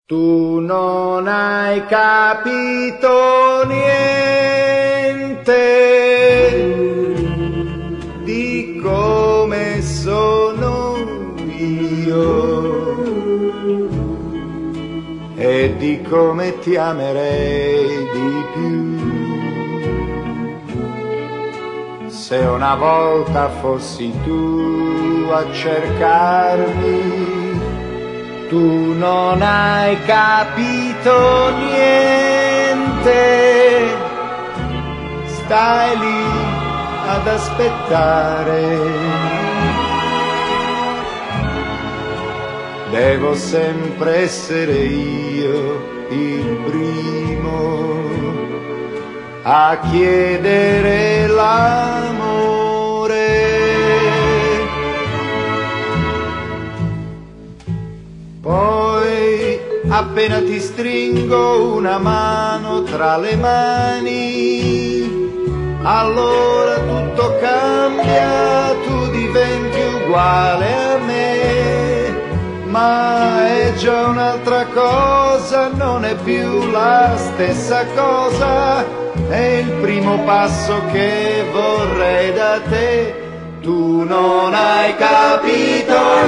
Tu non hai capito niente di come sono io e di come ti amerei di più. Se una volta fossi tu a cercarmi, tu non hai capito niente, stai lì ad aspettare. Devo sempre essere io il primo a chiedere l'amore. Poi appena ti stringo una mano tra le mani, allora tutto cambia, tu diventi uguale a me, ma è già un'altra cosa, non è più la stessa cosa, è il primo passo che vorrei da te. Tu non hai capito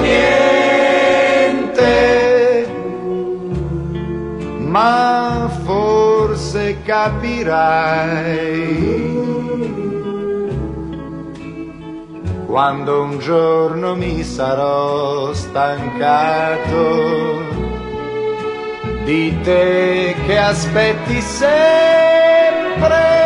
niente, ma forse capirai quando un giorno mi sarò stancato di te che aspetti sempre.